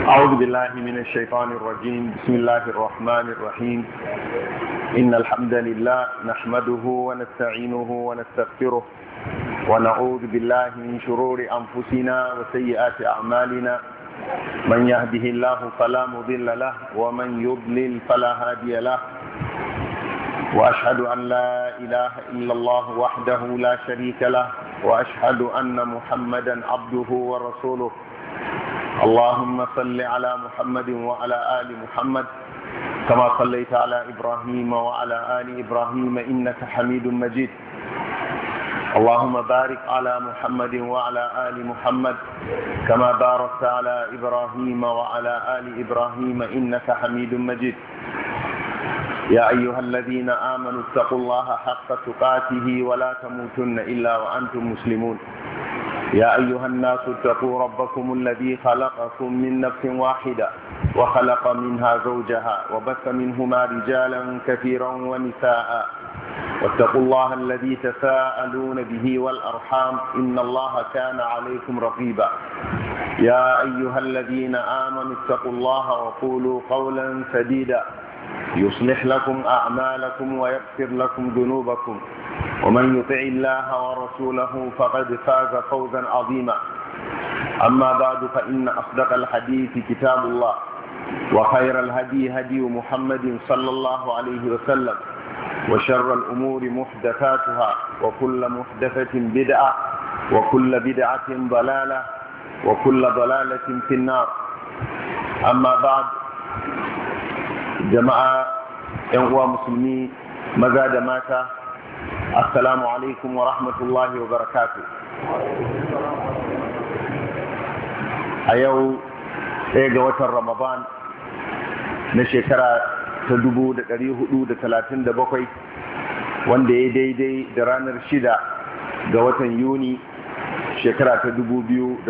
أعوذ بالله من الشيطان الرجيم. بسم الله الرحمن الرحيم. إن الحمد لله نحمده ونستعينه ونستغفره ونعوذ بالله من شرور أنفسنا وسيئات أعمالنا. من يهده الله فلا مضل له ومن يضلل فلا هادي له. وأشهد أن لا إله إلا الله وحده لا شريك له وأشهد أن محمدا عبده ورسوله. اللهم صل على محمد وعلى آل محمد كما صليت على إبراهيم وعلى آل إبراهيم إنك حميد مجيد. اللهم بارك على محمد وعلى آل محمد كما باركت على إبراهيم وعلى آل إبراهيم إنك حميد مجيد. يا أيها الذين آمنوا اتقوا الله حق تقاته ولا تموتن إلا وأنتم مسلمون. يا أيها الناس اتقوا ربكم الذي خلقكم من نفس واحدة وخلق منها زوجها وبث منهما رجالا كثيرا ونساء. واتقوا الله الذي تساءلون به والأرحام إن الله كان عليكم رقيبا. يا أيها الذين آمنوا اتقوا الله وقولوا قولا سديدا يصلح لكم أعمالكم ويغفر لكم ذنوبكم ومن يطع الله ورسوله فقد فاز فوزا عظيما. أما بعد فإن أصدق الحديث كتاب الله وخير الهدي هدي محمد صلى الله عليه وسلم وشر الأمور محدثاتها وكل محدثة بدعة وكل بدعة ضلالة وكل ضلالة في النار. أما بعد jama'a yan uwa musulmi maza da mata, assalamu alaikum wa rahmatullahi wa barakatuh. A yau ɗaya ga watan Ramadan na shekara ta 1437 wanda ya daidai da ranar 6 ga watan Yuni shekara ta 2016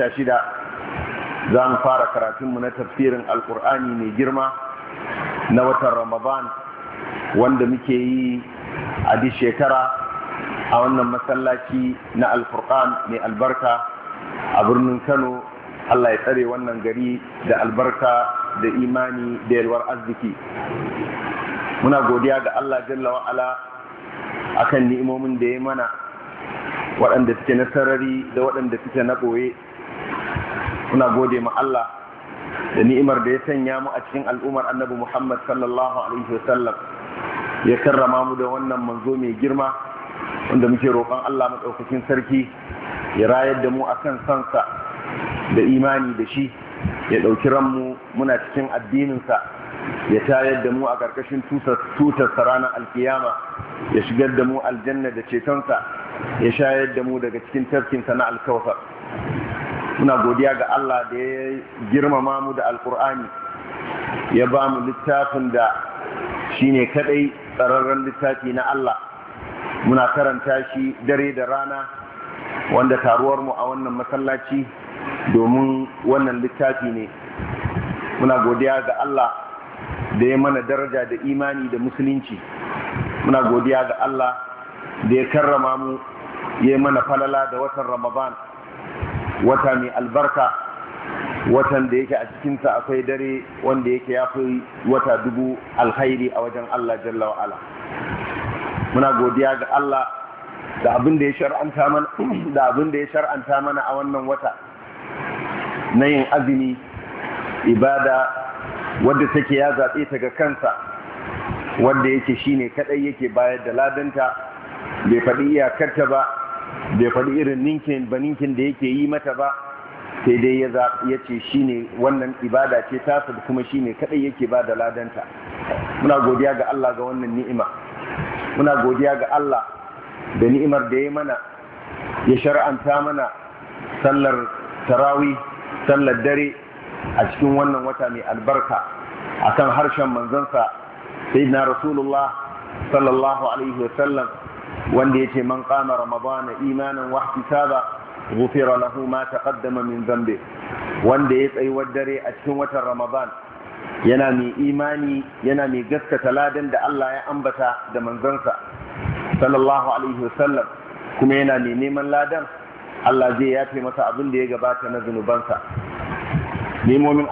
za mu fara karatunmu na tafsirin Alƙur'ani mai girma na watan Ramadan wanda muke yi a duk shekara a wannan masallaci na Al-Furqan mai albarka a birnin Kano. Allah ya tsare wannan gari da albarka da imani da yalwar arziki. Muna godiya ga Allah jalla wa ala akan ni'imomin da ya mana waɗanda suke na sarari da waɗanda suke na ɓoye. Muna gode ma Allah da ni'imar da ya sanya mu a cikin al'ummar annabi Muhammad sallallahu alaihi wasallam, ya karrama mu da wannan manzo mai girma wanda muke roƙon Allah maɗaukakin sarki ya rayar da mu akan sansa da imani da shi, ya ɗauki ranmu muna cikin addininsa, ya tayar da mu a ƙarƙashin tutarsa ranar alkiyama, ya shigar da mu aljanna da cetonsa, ya shayar da mu daga cikin tafkinsa na alkawfar. Muna godiya ga Allah da ya girmama mu da alkur'ani, ya ba mu littafin da shi ne kadai tsararren littafi na Allah. Muna karanta shi dare da rana, wanda taruwar mu a wannan masallaci domin wannan littafi ne. Muna godiya ga Allah da ya mana daraja da imani da musulunci. Muna godiya ga Allah da ya karrama mu, ya mana falala da watan Ramadan, wata mai albarka, watan da yake a cikinsa akwai dare wanda yake ya fi wata 1000 alkhairi a wajen Allah jalla wa ala. Muna godiya ga Allah da abin da ya shar'anta mana a wannan wata na yin azumi, ibada wadda take ya zaɓe ta ga kansa, wadda yake shine kadai yake bayar da ladanta, bai faɗi iyakarta ba, bai faɗi irin ninkin da yake yi mata ba, sai dai ya ce shi ne wannan ibada ce tasa da kuma shi ne kaɗai yake ba da ladanta. Muna godiya ga Allah ga wannan ni'ima. Muna godiya ga Allah da ni'imar da ya mana, ya shar'anta mana sallar tarawih, sallar dare a cikin wannan wata mai albarka akan harshen manzansa sayyidina Rasulullah sallallahu alaihi wasallam, wanda ya ce man qama ramadana imanan wa ihtisaba ghufira lahu ma taqaddama min dhanbi. Wanda ya tsayi dare a cikin watan Ramadan yana mai imani, yana mai gaskata ladan da Allah ya ambata da manzansa sallallahu alaihi wasallam, kuma yana mai neman ladan, Allah zai yafe masa abin da ya gabata na zunubansa. Nemomin